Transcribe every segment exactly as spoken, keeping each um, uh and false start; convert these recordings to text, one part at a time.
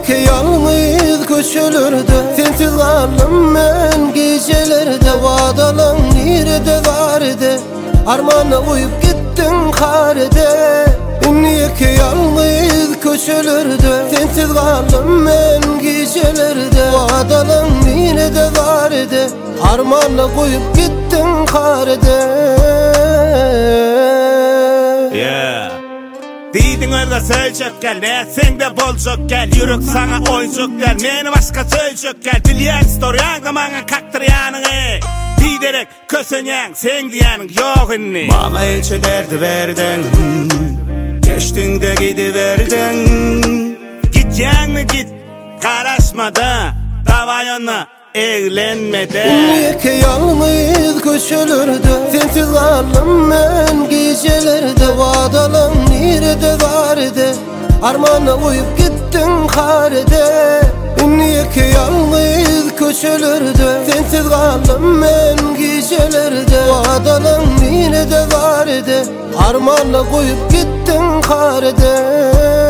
ki yalnız köşelerde, sensiz kaldım ben gecelerde. Vadalan nerede vardı, armana uyup gittin karede. Niye ki yalnız köşelerde, sensiz kaldım ben gecelerde. Vadalan nerede vardı, armana koyup gittin karede. Yeah. Diydin öyle söyleyecek gel, ne sen de bolcuk gel. Yürük sana oyuncuk gel, meni başka söyleyecek gel. Dilyen storyan zamana kaktıryanın ey. Diderek kösönyen, sen diyanın yok inni. Bana elçe derdi verdin, geçtin de gidiverdin. Git yani git, karışmadan, davayana eğlenmeden. Niye ki yalnız köşelerde, sensiz kaldım ben gecelerde. Vadalan nerede vardı, armana uyup gittin karede. Niye ki yalnız köşelerde, sensiz kaldım ben gecelerde. Vadalan nerede vardı, armana koyup gittin karede.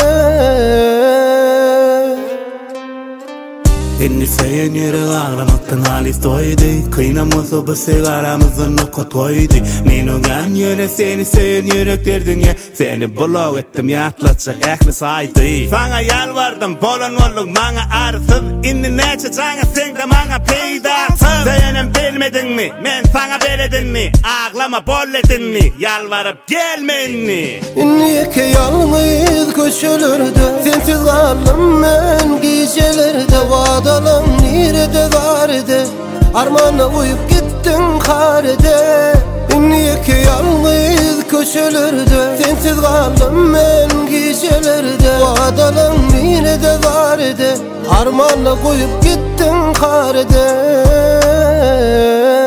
Seni seyen yeri ağlamaktan halis doydu. Kıynamızı bu sigaramızın oku toydu. Menugan yöne seni seyen yüreklerdin ya. Seni bulav ettim yatlatacak ehli saydı. Sana yalvardım bolan olduk bana arsız. İndi neçe cana sen de bana peydasız. Seyenim bilmedin mi, men sana beledin mi? Ağlama bolledin mi, yalvarıp gelme inni. Niye ki yalnız köşelerde, sensiz kaldım ben gecelerde. Vadalan nerede vardı, armana uyup gittin karede. Niye ki yalnız köşelerde, sensiz kaldım ben gecelerde. Vadalan nerede vardı, armana koyup gittin karede.